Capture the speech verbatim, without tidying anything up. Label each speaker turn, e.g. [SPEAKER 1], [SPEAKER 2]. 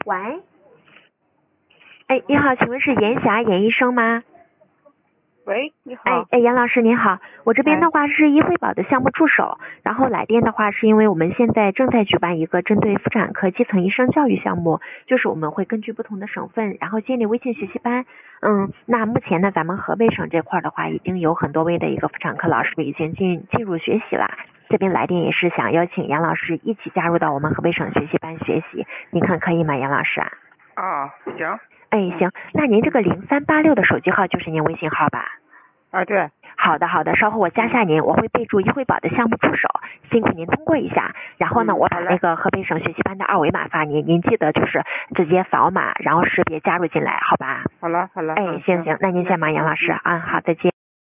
[SPEAKER 1] 喂，哎，你好，请问是严霞严医生吗？
[SPEAKER 2] 喂，你好。
[SPEAKER 1] 哎哎，严老师您好，我这边的话是医惠保的项目助手，然后来电的话是因为我们现在正在举办一个针对妇产科基层医生教育项目，就是我们会根据不同的省份，然后建立微信学习班。嗯，那目前呢，咱们河北省这块的话，已经有很多位的一个妇产科老师已经进进入学习了。这边来电也是想邀请杨老师一起加入到我们河北省学习班学习，您看可以吗，杨老师啊？
[SPEAKER 2] 啊，行。
[SPEAKER 1] 哎，行，那您这个零三八六的手机号就是您微信号吧？
[SPEAKER 2] 啊，对。
[SPEAKER 1] 好的，好的，稍后我加下您，我会备注医惠保的项目助手，辛苦您通过一下。然后呢，
[SPEAKER 2] 嗯、
[SPEAKER 1] 我把那个河北省学习班的二维码发您，您记得就是直接扫码，然后识别加入进来，好吧？
[SPEAKER 2] 好了，好了。
[SPEAKER 1] 哎，行行，那您先忙，杨老师啊，好，再见。